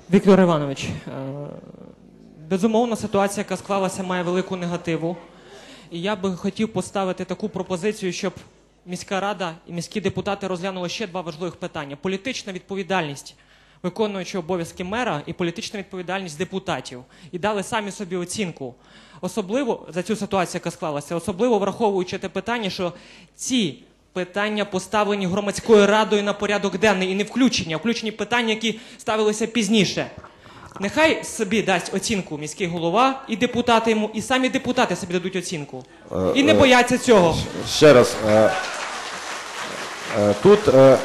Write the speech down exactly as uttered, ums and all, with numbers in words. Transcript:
Віктор Іванович, безумовно, ситуація, яка склалася, має велику негативу. І я би хотів поставити таку пропозицію, щоб міська рада і міські депутати розглянули ще два важливих питання. Політична відповідальність виконуючого обов'язки мера і політична відповідальність депутатів. І дали самі собі оцінку. Особливо за цю ситуацію, яка склалася, особливо враховуючи те питання, що ці питання поставлені громадською радою на порядок денний і не включені, а включені питання, які ставилися пізніше. Нехай собі дасть оцінку міський голова і депутати йому, і самі депутати собі дадуть оцінку. І не бояться цього. Ще раз. Тут